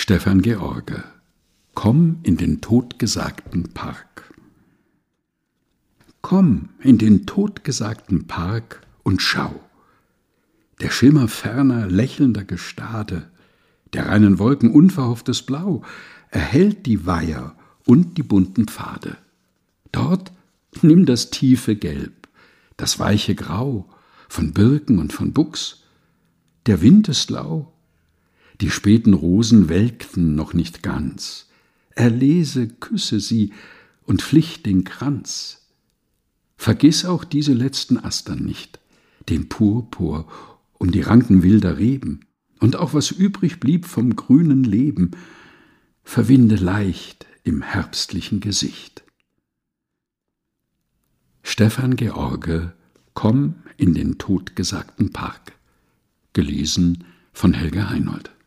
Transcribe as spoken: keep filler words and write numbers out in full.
Stefan George. Komm in den totgesagten Park. Komm in den totgesagten Park und schau. Der Schimmer ferner, lächelnder Gestade, der reinen Wolken unverhofftes Blau, erhellt die Weiher und die bunten Pfade. Dort nimm das tiefe Gelb, das weiche Grau, von Birken und von Buchs. Der Wind ist lau, die späten Rosen welkten noch nicht ganz. Erlese, küsse sie und flicht den Kranz. Vergiss auch diese letzten Astern nicht, den Purpur um die Ranken wilder Reben, und auch was übrig blieb vom grünen Leben, verwinde leicht im herbstlichen Gesicht. Stefan George, Komm in den totgesagten Park. Gelesen von Helge Heinold.